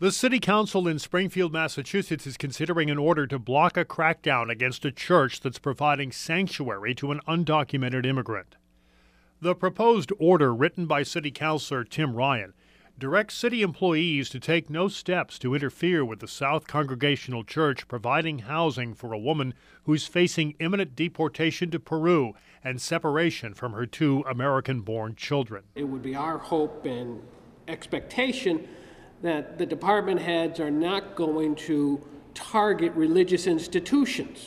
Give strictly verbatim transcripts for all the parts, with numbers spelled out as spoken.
The City Council in Springfield, Massachusetts is considering an order to block a crackdown against a church that's providing sanctuary to an undocumented immigrant. The proposed order, written by City Councilor Tim Ryan, directs city employees to take no steps to interfere with the South Congregational Church providing housing for a woman who's facing imminent deportation to Peru and separation from her two American-born children. It would be our hope and expectation that the department heads are not going to target religious institutions.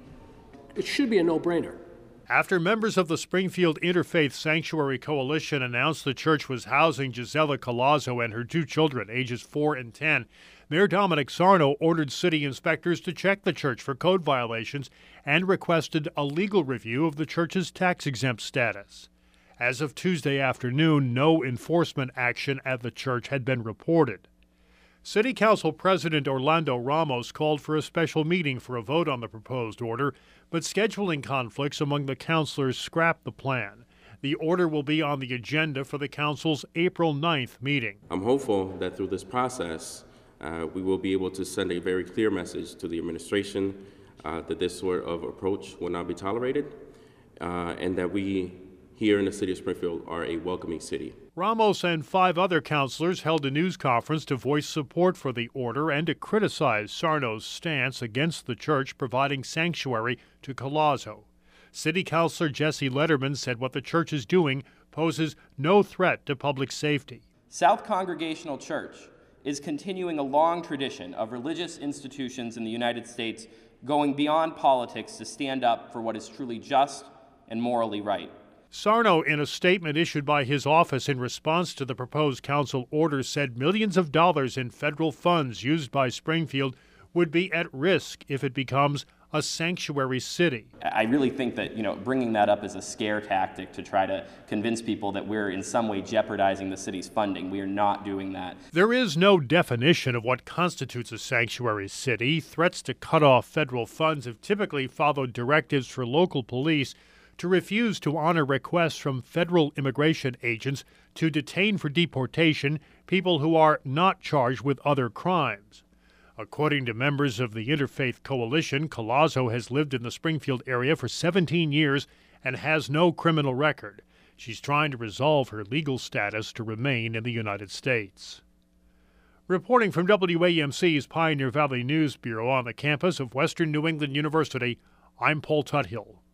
It should be a no-brainer. After members of the Springfield Interfaith Sanctuary Coalition announced the church was housing Gisela Collazo and her two children, ages four and ten, Mayor Dominic Sarno ordered city inspectors to check the church for code violations and requested a legal review of the church's tax-exempt status. As of Tuesday afternoon, no enforcement action at the church had been reported. City Council President Orlando Ramos called for a special meeting for a vote on the proposed order, but scheduling conflicts among the councilors scrapped the plan. The order will be on the agenda for the council's April ninth meeting. I'm hopeful that through this process, uh, we will be able to send a very clear message to the administration uh, that this sort of approach will not be tolerated, uh, and that we here in the city of Springfield are a welcoming city. Ramos and five other councilors held a news conference to voice support for the order and to criticize Sarno's stance against the church providing sanctuary to Collazo. City Councilor Jesse Letterman said what the church is doing poses no threat to public safety. South Congregational Church is continuing a long tradition of religious institutions in the United States going beyond politics to stand up for what is truly just and morally right. Sarno, in a statement issued by his office in response to the proposed council order, said millions of dollars in federal funds used by Springfield would be at risk if it becomes a sanctuary city. I really think that, you know, bringing that up is a scare tactic to try to convince people that we're in some way jeopardizing the city's funding. We are not doing that. There is no definition of what constitutes a sanctuary city. Threats to cut off federal funds have typically followed directives for local police to refuse to honor requests from federal immigration agents to detain for deportation people who are not charged with other crimes. According to members of the Interfaith Coalition, Collazo has lived in the Springfield area for seventeen years and has no criminal record. She's trying to resolve her legal status to remain in the United States. Reporting from W A M C's Pioneer Valley News Bureau on the campus of Western New England University, I'm Paul Tuthill.